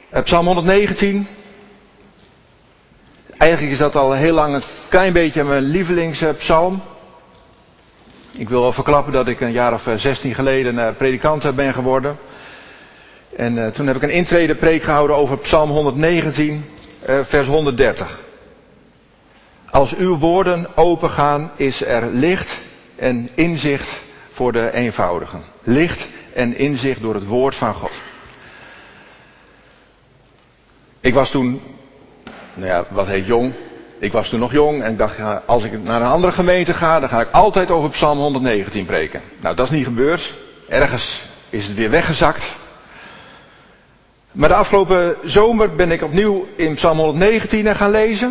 Psalm 119. Eigenlijk is dat al heel lang een klein beetje mijn lievelingspsalm. Ik wil wel verklappen dat ik een jaar of 16 geleden predikant ben geworden. En toen heb ik een intredepreek gehouden over Psalm 119, vers 130. Als uw woorden opengaan, is er licht en inzicht voor de eenvoudigen. Licht en inzicht door het woord van God. Ik was toen, wat heet jong? Ik was toen nog jong en ik dacht, ja, als ik naar een andere gemeente ga, dan ga ik altijd over Psalm 119 preken. Nou, dat is niet gebeurd. Ergens is het weer weggezakt. Maar de afgelopen zomer ben ik opnieuw in Psalm 119 gaan lezen.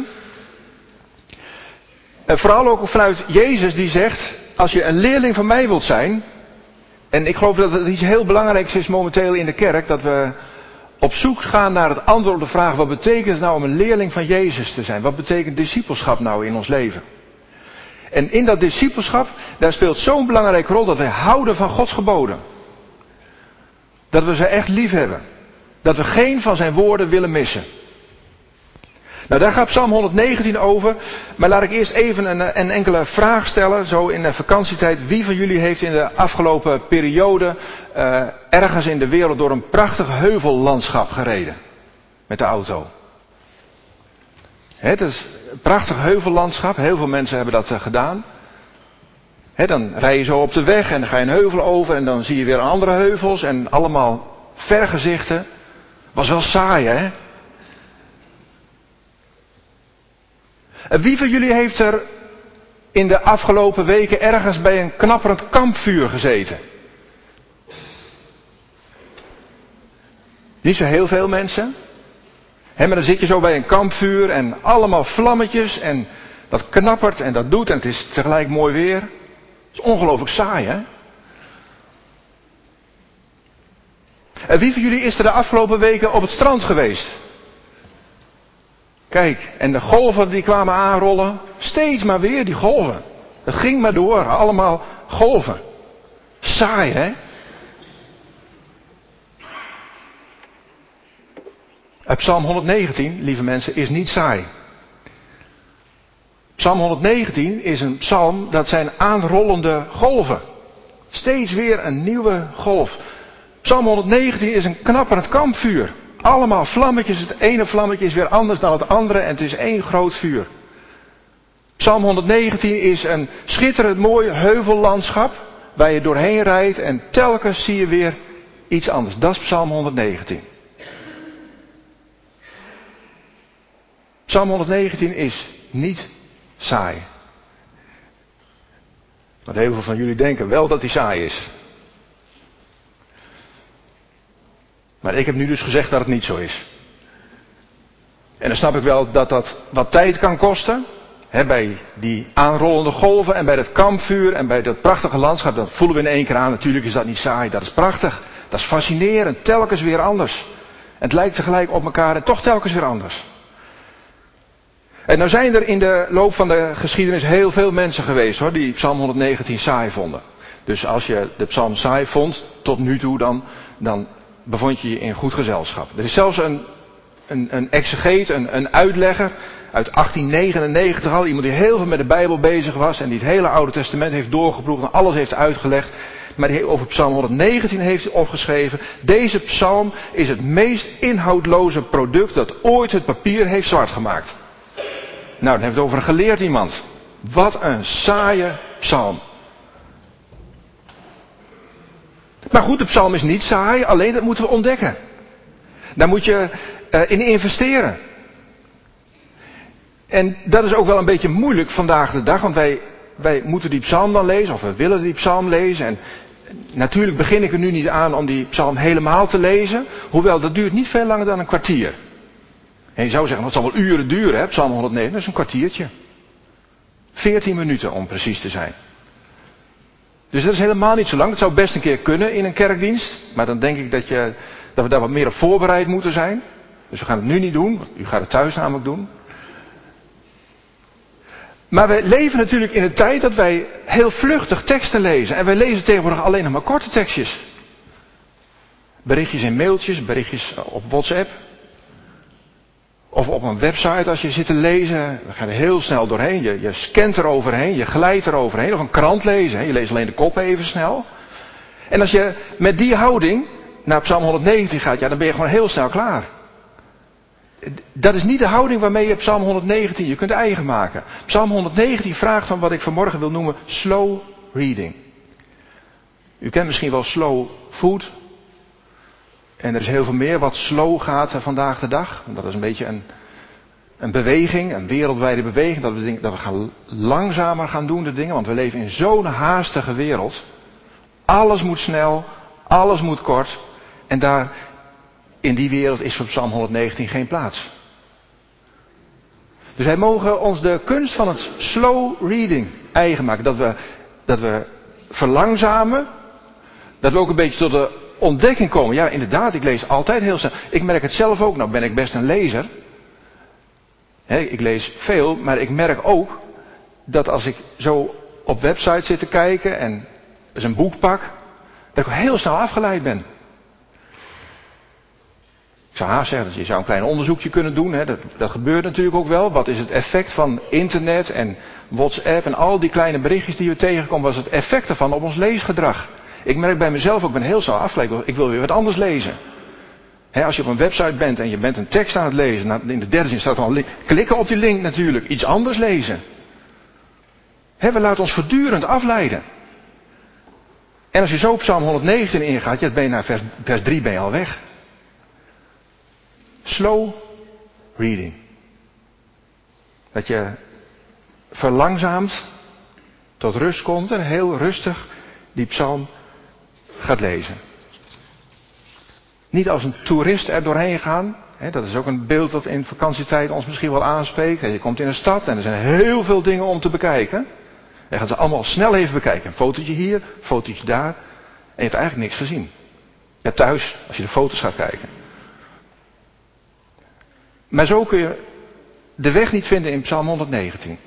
En vooral ook vanuit Jezus die zegt, als je een leerling van mij wilt zijn, en ik geloof dat het iets heel belangrijks is momenteel in de kerk, dat we op zoek gaan naar het antwoord op de vraag, wat betekent het nou om een leerling van Jezus te zijn? Wat betekent discipelschap nou in ons leven? En in dat discipelschap, daar speelt zo'n belangrijke rol dat wij houden van Gods geboden. Dat we ze echt lief hebben. Dat we geen van zijn woorden willen missen. Nou, daar gaat Psalm 119 over. Maar laat ik eerst even een enkele vraag stellen, zo in de vakantietijd. Wie van jullie heeft in de afgelopen periode ergens in de wereld door een prachtig heuvellandschap gereden? Met de auto. Het is een prachtig heuvellandschap. Heel veel mensen hebben dat gedaan. Dan rij je zo op de weg en dan ga je een heuvel over en dan zie je weer andere heuvels en allemaal vergezichten. Was wel saai, hè? En wie van jullie heeft er in de afgelopen weken ergens bij een knapperend kampvuur gezeten? Niet zo heel veel mensen. Maar dan zit je zo bij een kampvuur en allemaal vlammetjes en dat knappert en dat doet en het is tegelijk mooi weer. Het is ongelooflijk saai, hè? En wie van jullie is er de afgelopen weken op het strand geweest? Kijk, en de golven die kwamen aanrollen. Steeds maar weer die golven. Het ging maar door, allemaal golven. Saai, hè? Psalm 119, lieve mensen, is niet saai. Psalm 119 is een psalm, dat zijn aanrollende golven. Steeds weer een nieuwe golf. Psalm 119 is een knapperend kampvuur. Allemaal vlammetjes, het ene vlammetje is weer anders dan het andere en het is één groot vuur. Psalm 119 is een schitterend mooi heuvellandschap waar je doorheen rijdt en telkens zie je weer iets anders. Dat is Psalm 119. Psalm 119 is niet saai. Want heel veel van jullie denken wel dat hij saai is. Maar ik heb nu dus gezegd dat het niet zo is. En dan snap ik wel dat dat wat tijd kan kosten. Bij die aanrollende golven en bij dat kampvuur en bij dat prachtige landschap. Dat voelen we in één keer aan. Natuurlijk is dat niet saai. Dat is prachtig. Dat is fascinerend. Telkens weer anders. En het lijkt tegelijk op elkaar en toch telkens weer anders. En nou zijn er in de loop van de geschiedenis heel veel mensen geweest hoor, die Psalm 119 saai vonden. Dus als je de psalm saai vond, tot nu toe, dan bevond je je in goed gezelschap. Er is zelfs een exegeet, een uitlegger uit 1899 al. Iemand die heel veel met de Bijbel bezig was en die het hele Oude Testament heeft doorgeploegd en alles heeft uitgelegd. Maar die over Psalm 119 heeft opgeschreven. Deze psalm is het meest inhoudloze product dat ooit het papier heeft zwart gemaakt. Nou, dan heeft het over een geleerd iemand. Wat een saaie psalm. Maar goed, de psalm is niet saai, alleen dat moeten we ontdekken. Daar moet je in investeren. En dat is ook wel een beetje moeilijk vandaag de dag, want wij moeten die psalm dan lezen, of we willen die psalm lezen. En natuurlijk begin ik er nu niet aan om die psalm helemaal te lezen, hoewel dat duurt niet veel langer dan een kwartier. En je zou zeggen, het zal wel uren duren, hè, psalm 109, dat is een kwartiertje. 14 minuten om precies te zijn. Dus dat is helemaal niet zo lang. Dat zou best een keer kunnen in een kerkdienst. Maar dan denk ik dat we daar wat meer op voorbereid moeten zijn. Dus we gaan het nu niet doen. U gaat het thuis namelijk doen. Maar wij leven natuurlijk in een tijd dat wij heel vluchtig teksten lezen. En wij lezen tegenwoordig alleen nog maar korte tekstjes. Berichtjes in mailtjes, berichtjes op WhatsApp. Of op een website als je zit te lezen, dan ga je er heel snel doorheen. Je scant er overheen, je glijdt er overheen. Of een krant lezen, je leest alleen de kop even snel. En als je met die houding naar Psalm 119 gaat, ja, dan ben je gewoon heel snel klaar. Dat is niet de houding waarmee je Psalm 119 je kunt eigen maken. Psalm 119 vraagt van wat ik vanmorgen wil noemen slow reading. U kent misschien wel slow food. En er is heel veel meer wat slow gaat vandaag de dag. Dat is een beetje een beweging, een wereldwijde beweging. Dat we gaan langzamer gaan doen de dingen. Want we leven in zo'n haastige wereld. Alles moet snel, alles moet kort. En daar, in die wereld is voor Psalm 119 geen plaats. Dus wij mogen ons de kunst van het slow reading eigen maken. Dat we verlangzamen. Dat we ook een beetje tot de ontdekking komen. Ja, inderdaad, ik lees altijd heel snel. Ik merk het zelf ook. Nou ben ik best een lezer. Ik lees veel, maar ik merk ook dat als ik zo op websites zit te kijken en eens een boek pak, dat ik heel snel afgeleid ben. Ik zou haast zeggen dat je zou een klein onderzoekje kunnen doen. Dat gebeurt natuurlijk ook wel. Wat is het effect van internet en WhatsApp en al die kleine berichtjes die we tegenkomen. Wat is het effect ervan op ons leesgedrag? Ik merk bij mezelf ook, ik ben heel snel afgeleid. Ik wil weer wat anders lezen. Als je op een website bent en je bent een tekst aan het lezen. In de derde zin staat al link. Klikken op die link natuurlijk. Iets anders lezen. We laten ons voortdurend afleiden. En als je zo op Psalm 119 ingaat, ben je naar vers 3 ben je al weg. Slow reading. Dat je verlangzaamd tot rust komt en heel rustig die psalm gaat lezen. Niet als een toerist er doorheen gaan. Dat is ook een beeld dat in vakantietijd ons misschien wel aanspreekt. Je komt in een stad en er zijn heel veel dingen om te bekijken. Je gaat ze allemaal snel even bekijken. Een fotootje hier, een fotootje daar. En je hebt eigenlijk niks gezien. Ja, thuis, als je de foto's gaat kijken. Maar zo kun je de weg niet vinden in Psalm 119.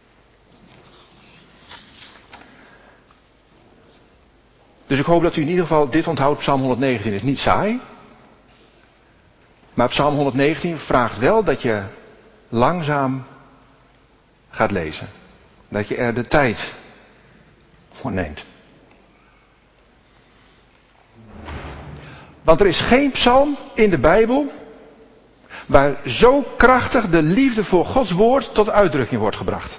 Dus ik hoop dat u in ieder geval dit onthoudt. Psalm 119 is niet saai. Maar Psalm 119 vraagt wel dat je langzaam gaat lezen. Dat je er de tijd voor neemt. Want er is geen psalm in de Bijbel waar zo krachtig de liefde voor Gods woord tot uitdrukking wordt gebracht.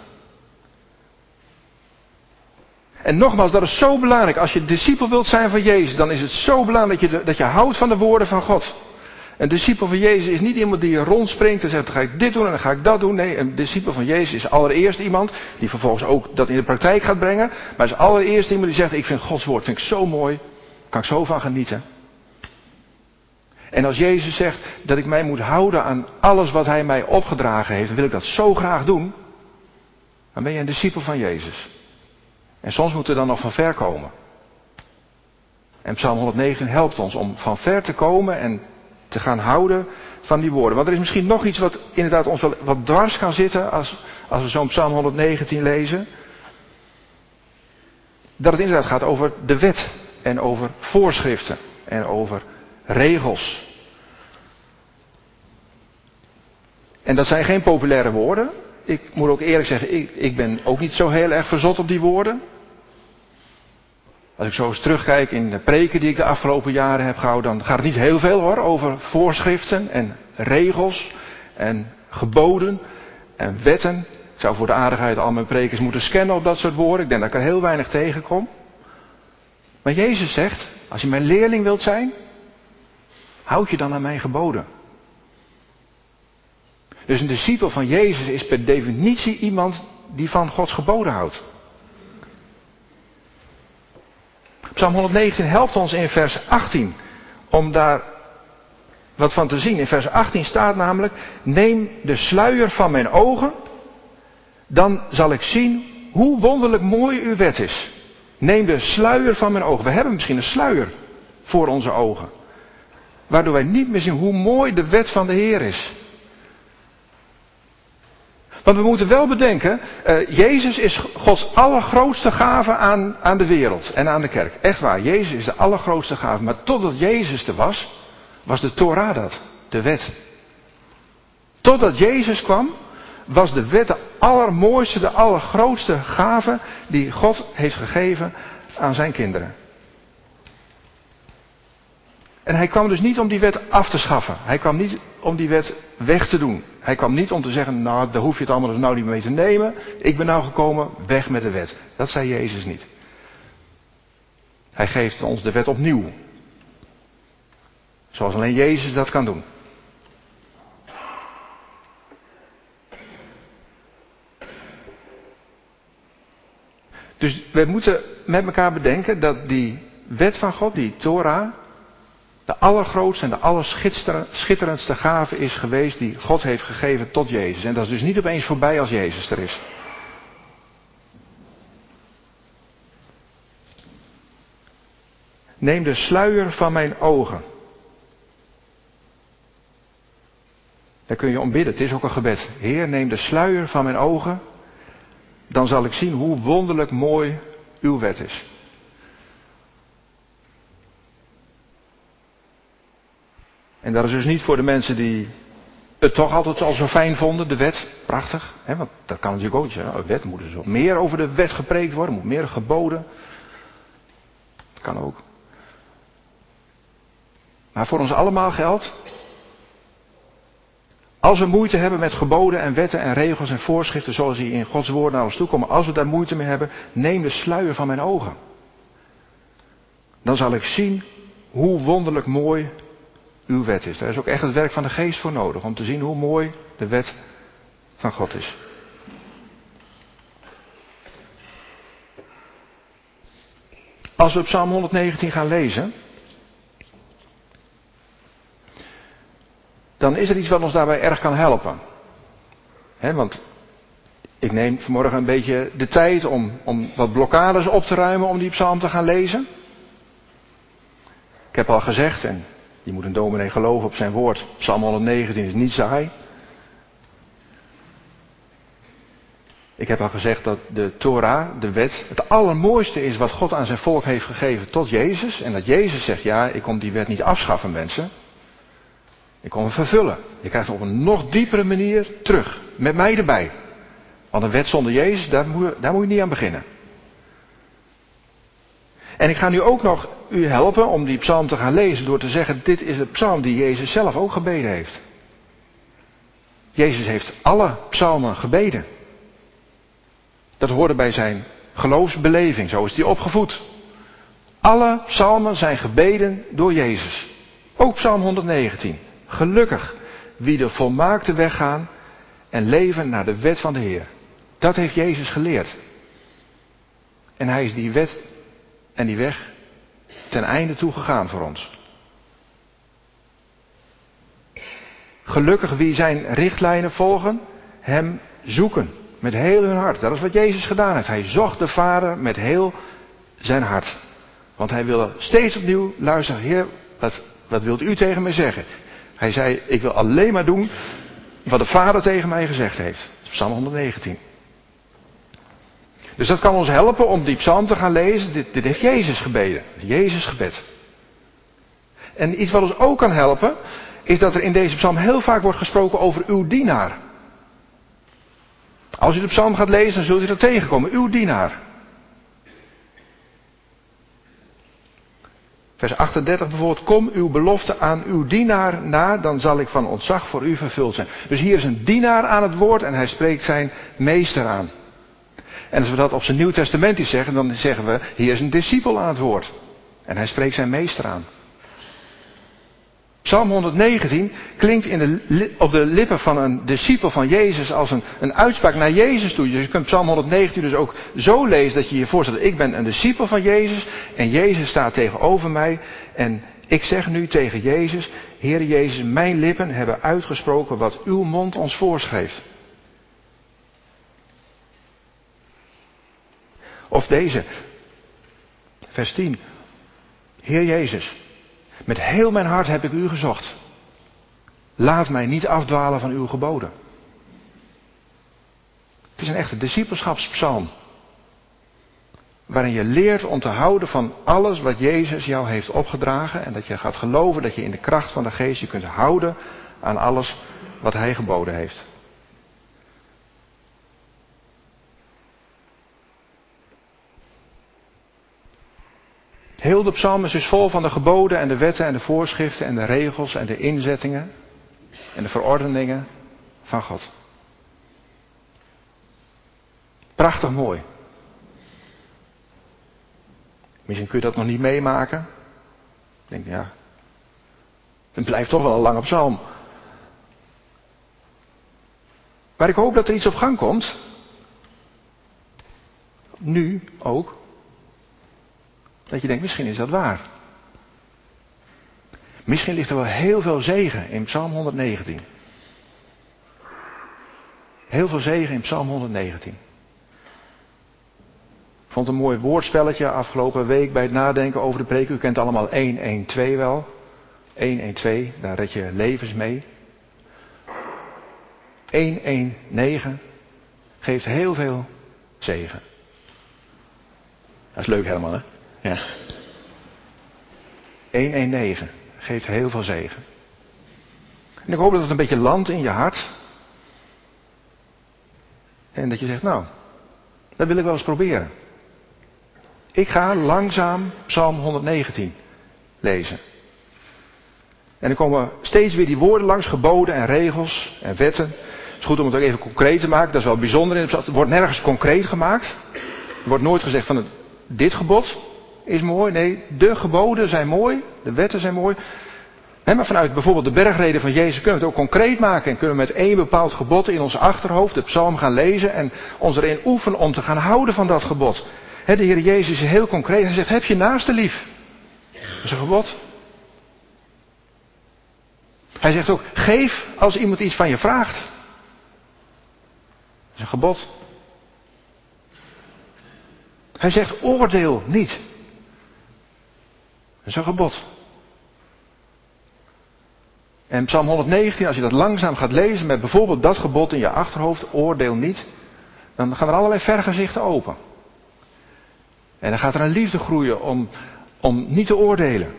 En nogmaals, dat is zo belangrijk. Als je discipel wilt zijn van Jezus, dan is het zo belangrijk dat je houdt van de woorden van God. Een discipel van Jezus is niet iemand die rondspringt en zegt, dan ga ik dit doen en dan ga ik dat doen. Nee, een discipel van Jezus is allereerst iemand die vervolgens ook dat in de praktijk gaat brengen. Maar is allereerst iemand die zegt, ik vind Gods woord vind ik zo mooi, kan ik zo van genieten. En als Jezus zegt dat ik mij moet houden aan alles wat Hij mij opgedragen heeft, dan wil ik dat zo graag doen. Dan ben je een discipel van Jezus. En soms moeten we dan nog van ver komen. En Psalm 119 helpt ons om van ver te komen en te gaan houden van die woorden. Want er is misschien nog iets wat inderdaad ons wel wat dwars kan zitten als we zo'n Psalm 119 lezen. Dat het inderdaad gaat over de wet en over voorschriften en over regels. En dat zijn geen populaire woorden. Ik moet ook eerlijk zeggen, ik ben ook niet zo heel erg verzot op die woorden. Als ik zo eens terugkijk in de preken die ik de afgelopen jaren heb gehouden, dan gaat het niet heel veel hoor, over voorschriften en regels en geboden en wetten. Ik zou voor de aardigheid al mijn prekers moeten scannen op dat soort woorden. Ik denk dat ik er heel weinig tegenkom. Maar Jezus zegt, als je mijn leerling wilt zijn, houd je dan aan mijn geboden. Dus een discipel van Jezus is per definitie iemand die van Gods geboden houdt. Psalm 119 helpt ons in vers 18 om daar wat van te zien. In vers 18 staat namelijk, neem de sluier van mijn ogen, dan zal ik zien hoe wonderlijk mooi uw wet is. Neem de sluier van mijn ogen. We hebben misschien een sluier voor onze ogen. Waardoor wij niet meer zien hoe mooi de wet van de Heer is. Want we moeten wel bedenken, Jezus is Gods allergrootste gave aan de wereld en aan de kerk. Echt waar, Jezus is de allergrootste gave. Maar totdat Jezus er was de Torah dat, de wet. Totdat Jezus kwam, was de wet de allermooiste, de allergrootste gave die God heeft gegeven aan zijn kinderen. En hij kwam dus niet om die wet af te schaffen. Hij kwam niet om die wet weg te doen. Hij kwam niet om te zeggen, nou daar hoef je het allemaal dus nou niet mee te nemen. Ik ben nou gekomen, weg met de wet. Dat zei Jezus niet. Hij geeft ons de wet opnieuw. Zoals alleen Jezus dat kan doen. Dus we moeten met elkaar bedenken dat die wet van God, die Torah, de allergrootste en de allerschitterendste gave is geweest die God heeft gegeven tot Jezus. En dat is dus niet opeens voorbij als Jezus er is. Neem de sluier van mijn ogen. Daar kun je om bidden, het is ook een gebed. Heer, neem de sluier van mijn ogen, dan zal ik zien hoe wonderlijk mooi uw wet is. En dat is dus niet voor de mensen die het toch altijd al zo fijn vonden, de wet. Prachtig, hè? Want dat kan natuurlijk ook. Een wet moet dus wat meer over de wet gepreekt worden, moet meer geboden. Dat kan ook. Maar voor ons allemaal geldt, als we moeite hebben met geboden en wetten en regels en voorschriften zoals die in Gods woord naar ons toe komen, als we daar moeite mee hebben, neem de sluier van mijn ogen. Dan zal ik zien hoe wonderlijk mooi uw wet is. Daar is ook echt het werk van de geest voor nodig, om te zien hoe mooi de wet van God is. Als we Psalm 119 gaan lezen, dan is er iets wat ons daarbij erg kan helpen. Want ik neem vanmorgen een beetje de tijd om wat blokkades op te ruimen om die psalm te gaan lezen. Ik heb al gezegd, en je moet een dominee geloven op zijn woord, Psalm 119 is niet saai. Ik heb al gezegd dat de Torah, de wet, het allermooiste is wat God aan zijn volk heeft gegeven tot Jezus. En dat Jezus zegt, ja, ik kom die wet niet afschaffen, mensen. Ik kom hem vervullen. Je krijgt het op een nog diepere manier terug. Met mij erbij. Want een wet zonder Jezus, daar moet je niet aan beginnen. En ik ga nu ook nog u helpen om die psalm te gaan lezen door te zeggen, dit is de psalm die Jezus zelf ook gebeden heeft. Jezus heeft alle psalmen gebeden. Dat hoorde bij zijn geloofsbeleving, zo is hij opgevoed. Alle psalmen zijn gebeden door Jezus. Ook psalm 119. Gelukkig wie de volmaakte weg gaan en leven naar de wet van de Heer. Dat heeft Jezus geleerd. En hij is die wet en die weg ten einde toe gegaan voor ons. Gelukkig wie zijn richtlijnen volgen, hem zoeken met heel hun hart. Dat is wat Jezus gedaan heeft. Hij zocht de Vader met heel zijn hart. Want hij wilde steeds opnieuw luisteren. Heer, wat wilt u tegen mij zeggen? Hij zei, ik wil alleen maar doen wat de Vader tegen mij gezegd heeft. Psalm 119. Dus dat kan ons helpen om die psalm te gaan lezen. Dit heeft Jezus gebeden. Jezus gebed. En iets wat ons ook kan helpen, is dat er in deze psalm heel vaak wordt gesproken over uw dienaar. Als u de psalm gaat lezen, dan zult u dat tegenkomen. Uw dienaar. Vers 38 bijvoorbeeld, kom uw belofte aan uw dienaar na, dan zal ik van ontzag voor u vervuld zijn. Dus hier is een dienaar aan het woord en hij spreekt zijn meester aan. En als we dat op zijn Nieuw Testamentisch zeggen, dan zeggen we, hier is een discipel aan het woord. En hij spreekt zijn meester aan. Psalm 119 klinkt op de lippen van een discipel van Jezus als een uitspraak naar Jezus toe. Je kunt Psalm 119 dus ook zo lezen dat je je voorstelt, ik ben een discipel van Jezus en Jezus staat tegenover mij. En ik zeg nu tegen Jezus, Heer Jezus, mijn lippen hebben uitgesproken wat uw mond ons voorschreef. Of deze, vers 10. Heer Jezus, met heel mijn hart heb ik u gezocht. Laat mij niet afdwalen van uw geboden. Het is een echte discipelschapspsalm. Waarin je leert om te houden van alles wat Jezus jou heeft opgedragen. En dat je gaat geloven dat je in de kracht van de geest je kunt houden aan alles wat hij geboden heeft. Heel de psalm is dus vol van de geboden en de wetten en de voorschriften en de regels en de inzettingen en de verordeningen van God. Prachtig mooi. Misschien kun je dat nog niet meemaken. Ik denk, ja, het blijft toch wel een lange psalm. Maar ik hoop dat er iets op gang komt. Nu ook. Dat je denkt, misschien is dat waar. Misschien ligt er wel heel veel zegen in Psalm 119. Heel veel zegen in Psalm 119. Ik vond een mooi woordspelletje afgelopen week bij het nadenken over de preek. U kent allemaal 112 wel. 112, daar red je levens mee. 119 geeft heel veel zegen. Dat is leuk helemaal, hè? Ja. 119 geeft heel veel zegen. En ik hoop dat het een beetje landt in je hart. En dat je zegt, nou, dat wil ik wel eens proberen. Ik ga langzaam Psalm 119 lezen. En er komen steeds weer die woorden langs, geboden en regels en wetten. Het is goed om het ook even concreet te maken, dat is wel bijzonder. Het wordt nergens concreet gemaakt. Er wordt nooit gezegd van dit gebod is mooi. Nee, de geboden zijn mooi, de wetten zijn mooi. Maar vanuit bijvoorbeeld de bergreden van Jezus kunnen we het ook concreet maken. En kunnen we met één bepaald gebod in ons achterhoofd de psalm gaan lezen. En ons erin oefenen om te gaan houden van dat gebod. De Heer Jezus is heel concreet. Hij zegt, heb je naaste lief. Dat is een gebod. Hij zegt ook, geef als iemand iets van je vraagt. Dat is een gebod. Hij zegt, oordeel niet. Dat is een gebod. En Psalm 119, als je dat langzaam gaat lezen met bijvoorbeeld dat gebod in je achterhoofd, oordeel niet, dan gaan er allerlei vergezichten open. En dan gaat er een liefde groeien om niet te oordelen.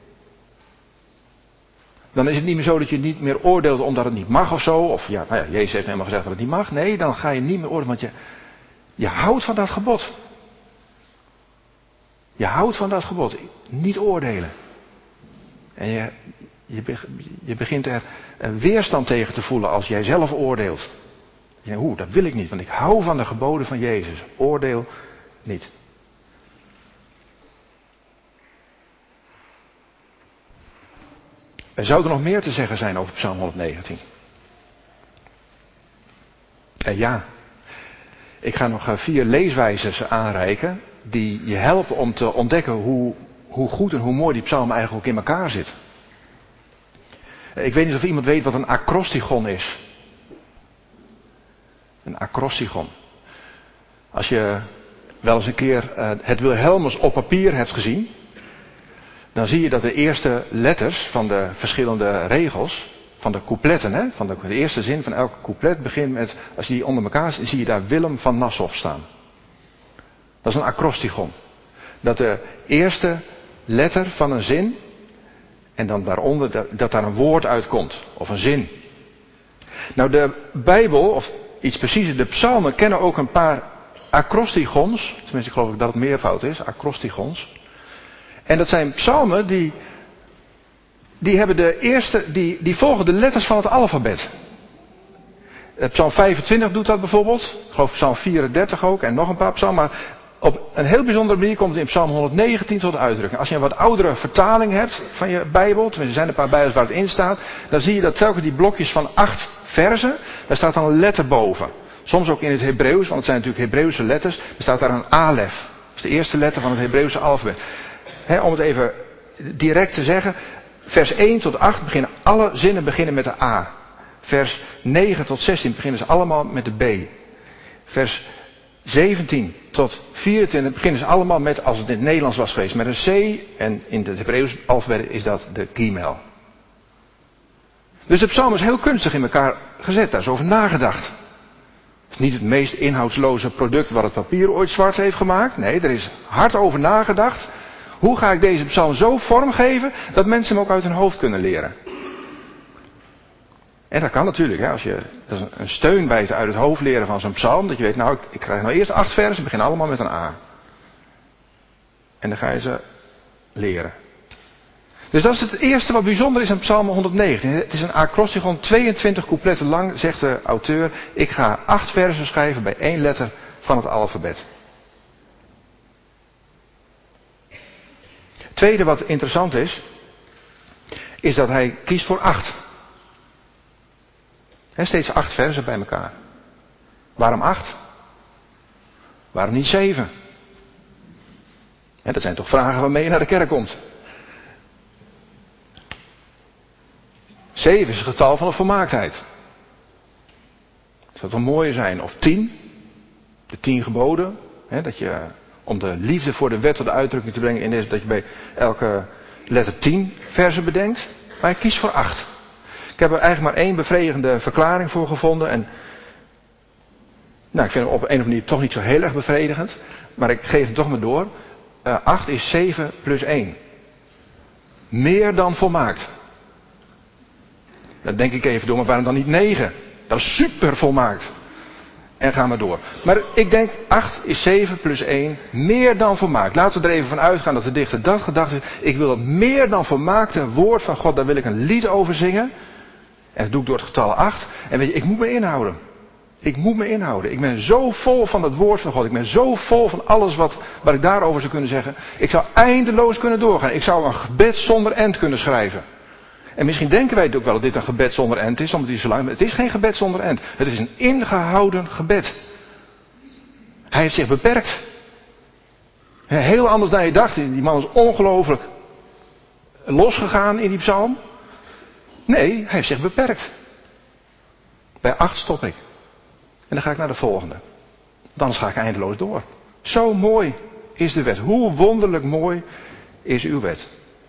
Dan is het niet meer zo dat je niet meer oordeelt omdat het niet mag of zo. Of ja, nou ja, Jezus heeft helemaal gezegd dat het niet mag. Nee, dan ga je niet meer oordelen, want je houdt van dat gebod. Je houdt van dat gebod. Niet oordelen. En je begint er een weerstand tegen te voelen als jij zelf oordeelt. Je denkt, dat wil ik niet, want ik hou van de geboden van Jezus. Oordeel niet. Er zou er nog meer te zeggen zijn over Psalm 119. Ja, ik ga nog 4 leeswijzers aanreiken die je helpen om te ontdekken hoe goed en hoe mooi die psalm eigenlijk ook in elkaar zit. Ik weet niet of iemand weet wat een acrostigon is. Een acrostigon. Als je wel eens een keer het Wilhelmus op papier hebt gezien, dan zie je dat de eerste letters van de verschillende regels, van de coupletten, van de eerste zin van elke couplet begint met, als je die onder elkaar ziet, zie je daar Willem van Nassau staan. Dat is een acrostigon. Dat de eerste letter van een zin, en dan daaronder, dat daar een woord uitkomt, of een zin. Nou, de Bijbel, of iets preciezer, de psalmen kennen ook een paar acrostigons, tenminste ik geloof dat het meervoud is, acrostigons. En dat zijn psalmen die hebben de eerste, die volgen de letters van het alfabet. Psalm 25 doet dat bijvoorbeeld. Ik geloof Psalm 34 ook en nog een paar psalmen. Maar op een heel bijzondere manier komt het in Psalm 119 tot uitdrukking. Als je een wat oudere vertaling hebt van je Bijbel, tenminste er zijn een paar Bijbels waar het in staat, dan zie je dat telkens die blokjes van 8 verzen, daar staat dan een letter boven. Soms ook in het Hebreeuws, want het zijn natuurlijk Hebreeuwse letters, er staat daar een alef. Dat is de eerste letter van het Hebreeuwse alfabet. Om het even direct te zeggen, vers 1 tot 8 beginnen alle zinnen met de A. Vers 9 tot 16 beginnen ze allemaal met de B. Vers 17 tot 24 beginnen ze allemaal met, als het in het Nederlands was geweest, met een C. En in het Hebreeuws alfabet is dat de Gimel. Dus de psalm is heel kunstig in elkaar gezet, daar is over nagedacht. Het is niet het meest inhoudsloze product wat het papier ooit zwart heeft gemaakt. Nee, er is hard over nagedacht. Hoe ga ik deze psalm zo vormgeven dat mensen hem ook uit hun hoofd kunnen leren? En dat kan natuurlijk, hè, dat is een steun bij het uit het hoofd leren van zo'n psalm. Dat je weet, nou, ik krijg nou eerst 8 versen, beginnen allemaal met een A. En dan ga je ze leren. Dus dat is het eerste wat bijzonder is aan psalm 119. Het is een acrostigon, 22 coupletten lang, zegt de auteur. Ik ga 8 versen schrijven bij 1 letter van het alfabet. Het tweede wat interessant is dat hij kiest voor 8. Steeds 8 versen bij elkaar. Waarom 8? Waarom niet 7? Dat zijn toch vragen waarmee je naar de kerk komt. 7 is het getal van de volmaaktheid. Zou het wel mooier zijn? Of 10? De 10 geboden. Dat je, om de liefde voor de wet tot de uitdrukking te brengen in deze, dat je bij elke letter 10 versen bedenkt. Maar hij kiest voor 8. Ik heb er eigenlijk maar 1 bevredigende verklaring voor gevonden. En ik vind hem op een of andere manier toch niet zo heel erg bevredigend. Maar ik geef hem toch maar door. 8 is 7 plus 1. Meer dan volmaakt. Dan denk ik even door, maar waarom dan niet 9? Dat is super volmaakt. En ga maar door. Maar ik denk, 8 is 7 plus 1, meer dan volmaakt. Laten we er even van uitgaan dat de dichter dat gedacht heeft. Ik wil dat meer dan volmaakte woord van God, daar wil ik een lied over zingen. En dat doe ik door het getal 8. En weet je, ik moet me inhouden. Ik moet me inhouden. Ik ben zo vol van het woord van God. Ik ben zo vol van alles wat ik daarover zou kunnen zeggen. Ik zou eindeloos kunnen doorgaan. Ik zou een gebed zonder end kunnen schrijven. En misschien denken wij het ook wel dat dit een gebed zonder end is, omdat hij zo lang. Maar het is geen gebed zonder end. Het is een ingehouden gebed. Hij heeft zich beperkt. Heel anders dan je dacht. Die man is ongelooflijk losgegaan in die psalm. Nee, hij heeft zich beperkt. Bij 8 stop ik. En dan ga ik naar de volgende. Dan ga ik eindeloos door. Zo mooi is de wet. Hoe wonderlijk mooi is uw wet.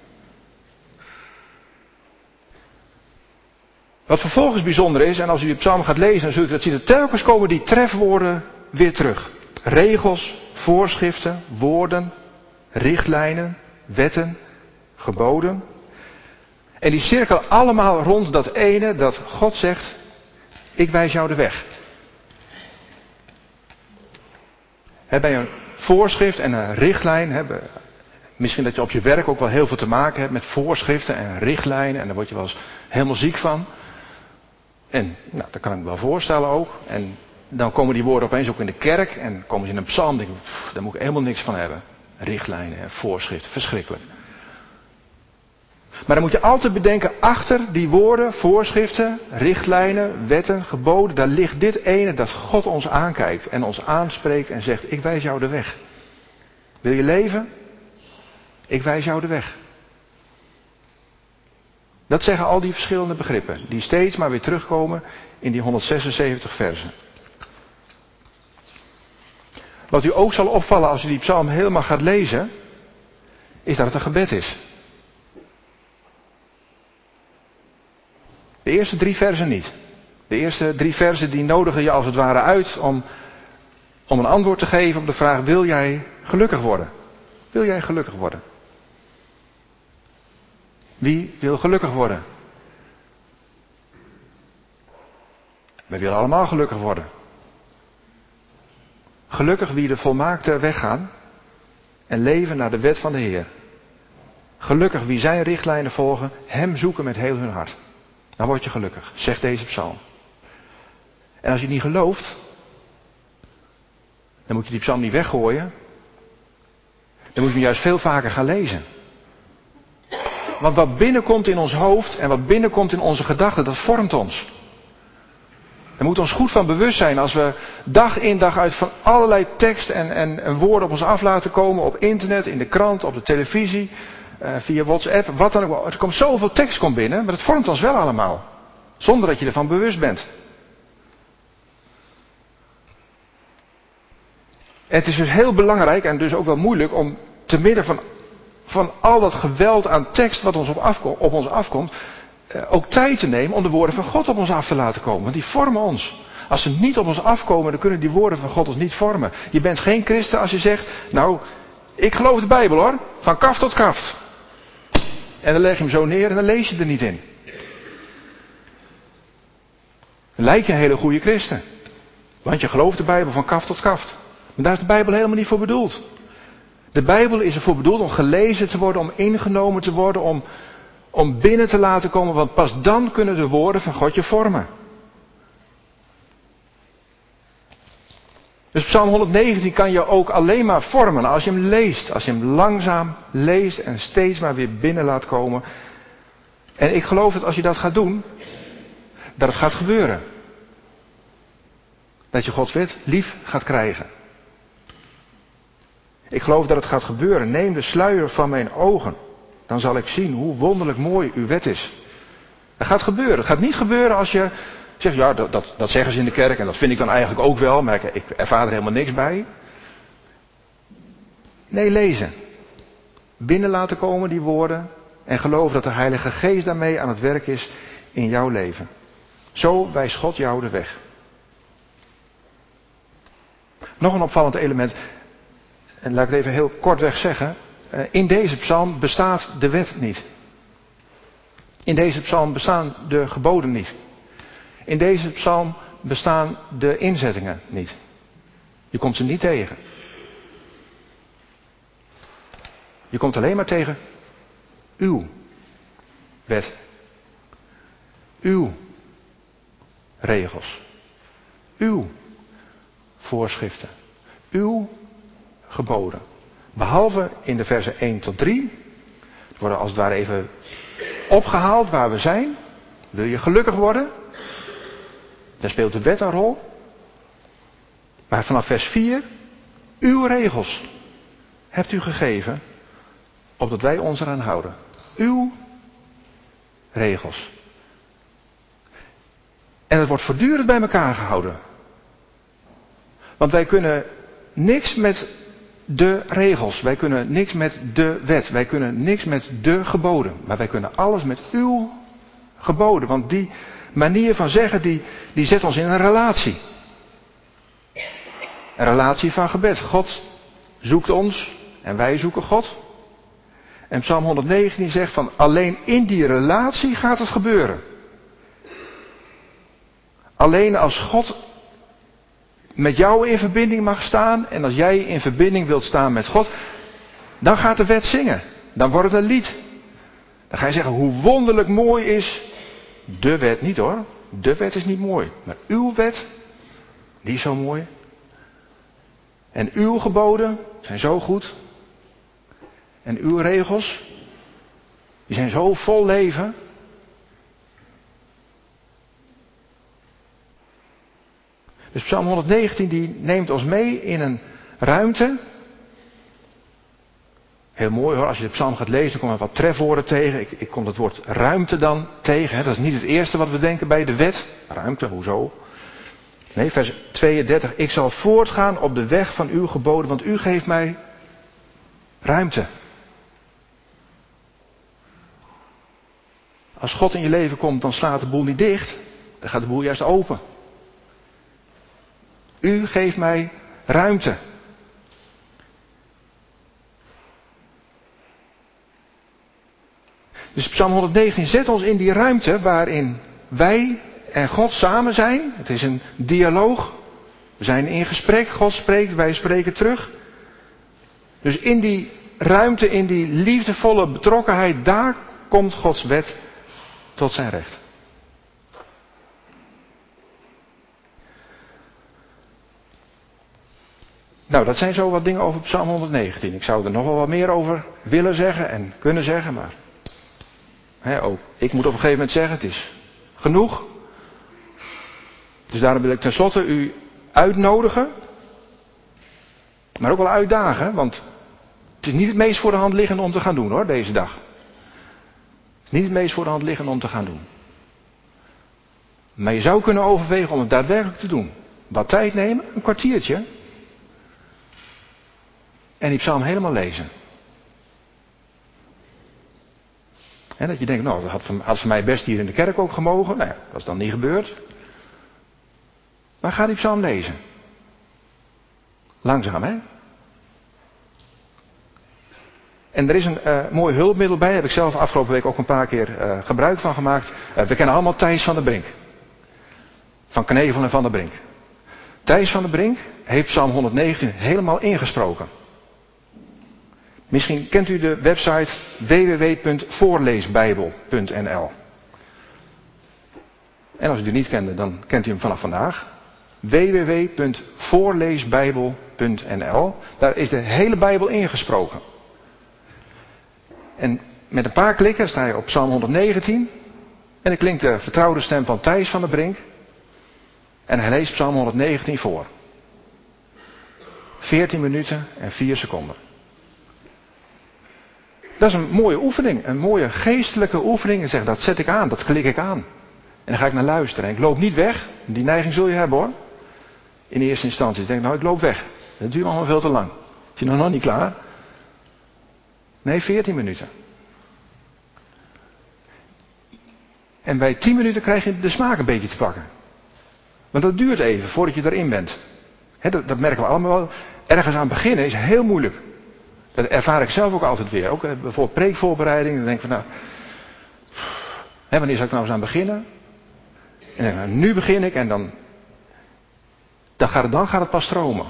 Wat vervolgens bijzonder is, en als u de psalm gaat lezen, dan zult u dat zien, dat telkens komen die trefwoorden weer terug. Regels, voorschriften, woorden, richtlijnen, wetten, geboden. En die cirkelen allemaal rond dat ene dat God zegt, ik wijs jou de weg. Bij een voorschrift en een richtlijn, misschien dat je op je werk ook wel heel veel te maken hebt met voorschriften en richtlijnen, en daar word je wel eens helemaal ziek van. En dat kan ik me wel voorstellen ook. En dan komen die woorden opeens ook in de kerk en komen ze in een psalm, denk ik, daar moet ik helemaal niks van hebben. Richtlijnen en voorschriften, verschrikkelijk. Maar dan moet je altijd bedenken, achter die woorden, voorschriften, richtlijnen, wetten, geboden, daar ligt dit ene dat God ons aankijkt en ons aanspreekt en zegt, ik wijs jou de weg. Wil je leven? Ik wijs jou de weg. Dat zeggen al die verschillende begrippen, die steeds maar weer terugkomen in die 176 versen. Wat u ook zal opvallen als u die psalm helemaal gaat lezen, is dat het een gebed is. De eerste 3 versen niet. De eerste 3 versen die nodigen je als het ware uit om een antwoord te geven op de vraag, wil jij gelukkig worden? Wil jij gelukkig worden? Wie wil gelukkig worden? Wij willen allemaal gelukkig worden. Gelukkig wie de volmaakte weg gaan en leven naar de wet van de Heer. Gelukkig wie zijn richtlijnen volgen, hem zoeken met heel hun hart. Dan word je gelukkig, zegt deze psalm. En als je niet gelooft, dan moet je die psalm niet weggooien. Dan moet je hem juist veel vaker gaan lezen. Want wat binnenkomt in ons hoofd en wat binnenkomt in onze gedachten, dat vormt ons. We moeten ons goed van bewust zijn als we dag in dag uit van allerlei tekst en woorden op ons af laten komen. Op internet, in de krant, op de televisie, via WhatsApp, wat dan ook. Er komt zoveel tekst binnen, maar het vormt ons wel allemaal. Zonder dat je ervan bewust bent. Het is dus heel belangrijk en dus ook wel moeilijk om te midden van al dat geweld aan tekst wat op ons afkomt, ook tijd te nemen om de woorden van God op ons af te laten komen. Want die vormen ons. Als ze niet op ons afkomen, dan kunnen die woorden van God ons niet vormen. Je bent geen christen als je zegt, nou, ik geloof de Bijbel hoor, van kaft tot kaft. En dan leg je hem zo neer en dan lees je er niet in. Dan lijk je een hele goede christen. Want je gelooft de Bijbel van kaft tot kaft. Maar daar is de Bijbel helemaal niet voor bedoeld. De Bijbel is ervoor bedoeld om gelezen te worden, om ingenomen te worden, om binnen te laten komen. Want pas dan kunnen de woorden van God je vormen. Dus Psalm 119 kan je ook alleen maar vormen als je hem leest. Als je hem langzaam leest en steeds maar weer binnen laat komen. En ik geloof dat als je dat gaat doen, dat het gaat gebeuren. Dat je Gods wet lief gaat krijgen. Ik geloof dat het gaat gebeuren. Neem de sluier van mijn ogen. Dan zal ik zien hoe wonderlijk mooi uw wet is. Dat gaat gebeuren. Het gaat niet gebeuren als je zegt, ja, dat zeggen ze in de kerk en dat vind ik dan eigenlijk ook wel, maar ik ervaar er helemaal niks bij. Nee, lezen. Binnen laten komen die woorden en geloven dat de Heilige Geest daarmee aan het werk is in jouw leven. Zo wijst God jou de weg. Nog een opvallend element, en laat ik het even heel kortweg zeggen. In deze psalm bestaat de wet niet. In deze psalm bestaan de geboden niet. In deze psalm bestaan de inzettingen niet. Je komt ze niet tegen. Je komt alleen maar tegen uw wet. Uw regels. Uw voorschriften. Uw geboden. Behalve in de versen 1 tot 3. Het worden als het ware even opgehaald waar we zijn. Wil je gelukkig worden? Daar speelt de wet een rol. Maar vanaf vers 4. Uw regels hebt u gegeven. Opdat wij ons eraan houden. Uw regels. En het wordt voortdurend bij elkaar gehouden. Want wij kunnen niks met de regels. Wij kunnen niks met de wet. Wij kunnen niks met de geboden. Maar wij kunnen alles met uw geboden. Want die manier van zeggen, die zet ons in een relatie. Een relatie van gebed. God zoekt ons en wij zoeken God. En Psalm 119 zegt van alleen in die relatie gaat het gebeuren. Alleen als God met jou in verbinding mag staan en als jij in verbinding wilt staan met God, dan gaat de wet zingen. Dan wordt het een lied. Dan ga je zeggen hoe wonderlijk mooi is de wet. Niet hoor, de wet is niet mooi. Maar uw wet, die is zo mooi. En uw geboden zijn zo goed. En uw regels, die zijn zo vol leven. Dus Psalm 119 die neemt ons mee in een ruimte. Heel mooi hoor, als je de psalm gaat lezen, dan kom je wat trefwoorden tegen. Ik kom het woord ruimte dan tegen. Hè. Dat is niet het eerste wat we denken bij de wet. Ruimte, hoezo? Nee, vers 32. Ik zal voortgaan op de weg van uw geboden, want u geeft mij ruimte. Als God in je leven komt, dan slaat de boel niet dicht. Dan gaat de boel juist open. U geeft mij ruimte. Dus Psalm 119 zet ons in die ruimte waarin wij en God samen zijn. Het is een dialoog. We zijn in gesprek. God spreekt, wij spreken terug. Dus in die ruimte, in die liefdevolle betrokkenheid, daar komt Gods wet tot zijn recht. Nou, dat zijn zo wat dingen over Psalm 119. Ik zou er nog wel wat meer over willen zeggen en kunnen zeggen, maar ook ik moet op een gegeven moment zeggen, het is genoeg. Dus daarom wil ik tenslotte u uitnodigen, maar ook wel uitdagen, want het is niet het meest voor de hand liggende om te gaan doen hoor, deze dag. Het is niet het meest voor de hand liggende om te gaan doen. Maar je zou kunnen overwegen om het daadwerkelijk te doen. Wat tijd nemen, een kwartiertje. En die psalm helemaal lezen. En dat je denkt, nou, dat had voor mij best hier in de kerk ook gemogen. Nou ja, dat is dan niet gebeurd. Maar ga die psalm lezen. Langzaam, hè? En er is een mooi hulpmiddel bij. Daar heb ik zelf afgelopen week ook een paar keer gebruik van gemaakt. We kennen allemaal Thijs van der Brink. van Knevel en Van der Brink. Thijs van der Brink heeft Psalm 119 helemaal ingesproken. Misschien kent u de website www.voorleesbijbel.nl. En als u die niet kende, dan kent u hem vanaf vandaag. www.voorleesbijbel.nl. Daar is de hele Bijbel ingesproken. En met een paar klikken sta je op Psalm 119. En dan klinkt de vertrouwde stem van Thijs van der Brink. En hij leest Psalm 119 voor. 14 minuten en 4 seconden. Dat is een mooie oefening. Een mooie geestelijke oefening. En zeg, dat zet ik aan, dat klik ik aan. En dan ga ik naar luisteren. En ik loop niet weg. Die neiging zul je hebben hoor. In eerste instantie. Ik denk, nou ik loop weg. Dat duurt allemaal veel te lang. Is je nog niet klaar? Nee, 14 minuten. En bij 10 minuten krijg je de smaak een beetje te pakken. Want dat duurt even voordat je erin bent. Dat merken we allemaal wel. Ergens aan beginnen is heel moeilijk. Dat ervaar ik zelf ook altijd weer. Ook bijvoorbeeld preekvoorbereiding. Dan denk ik van wanneer zal ik nou eens aan beginnen? En dan denk ik, nu begin ik en dan gaat het pas stromen.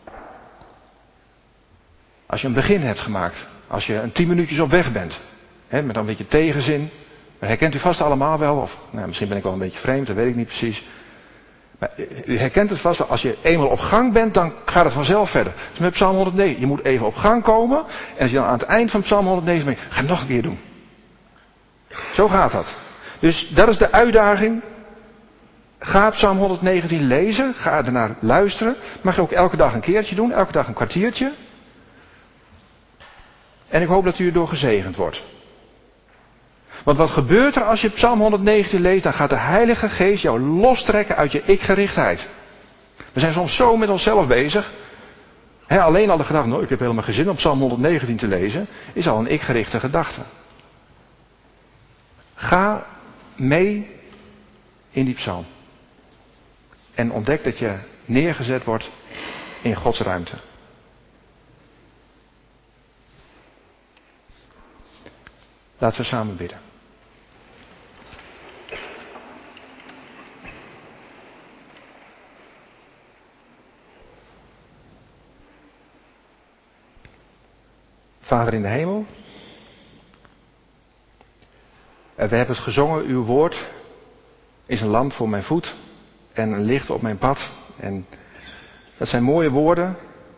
Als je een begin hebt gemaakt. Als je een 10 minuutjes op weg bent. Met dan een beetje tegenzin. Dat herkent u vast allemaal wel. Of misschien ben ik wel een beetje vreemd, dat weet ik niet precies. Maar u herkent het vast wel. Als je eenmaal op gang bent, dan gaat het vanzelf verder. Dus met Psalm 109. Je moet even op gang komen. En als je dan aan het eind van Psalm 109 bent, ga het nog een keer doen. Zo gaat dat. Dus dat is de uitdaging. Ga Psalm 119 lezen. Ga ernaar luisteren. Mag je ook elke dag een keertje doen. Elke dag een kwartiertje. En ik hoop dat u erdoor gezegend wordt. Want wat gebeurt er als je Psalm 119 leest? Dan gaat de Heilige Geest jou lostrekken uit je ikgerichtheid. We zijn soms zo met onszelf bezig. Alleen al de gedachte, ik heb helemaal geen zin om Psalm 119 te lezen, is al een ikgerichte gedachte. Ga mee in die psalm. En ontdek dat je neergezet wordt in Gods ruimte. Laten we samen bidden. Vader in de hemel. We hebben het gezongen, uw woord is een lamp voor mijn voet en een licht op mijn pad. En dat zijn mooie woorden.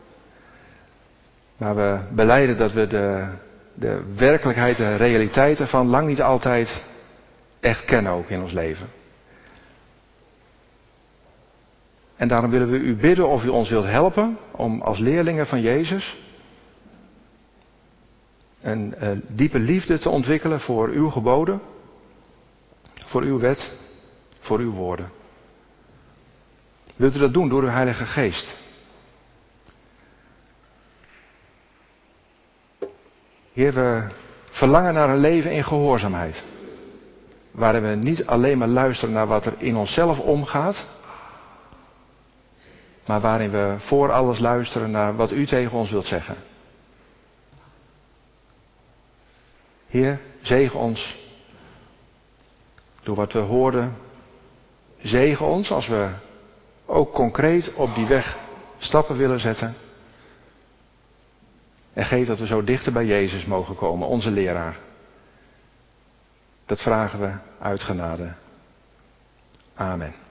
Maar we belijden dat we de werkelijkheid, de realiteit ervan lang niet altijd echt kennen ook in ons leven. En daarom willen we u bidden of u ons wilt helpen om als leerlingen van Jezus een diepe liefde te ontwikkelen voor uw geboden, voor uw wet, voor uw woorden. Wilt u dat doen door uw Heilige Geest? Heer, we verlangen naar een leven in gehoorzaamheid. Waarin we niet alleen maar luisteren naar wat er in onszelf omgaat. Maar waarin we voor alles luisteren naar wat u tegen ons wilt zeggen. Heer, zegen ons door wat we hoorden. Zegen ons als we ook concreet op die weg stappen willen zetten. En geef dat we zo dichter bij Jezus mogen komen, onze leraar. Dat vragen we uit genade. Amen.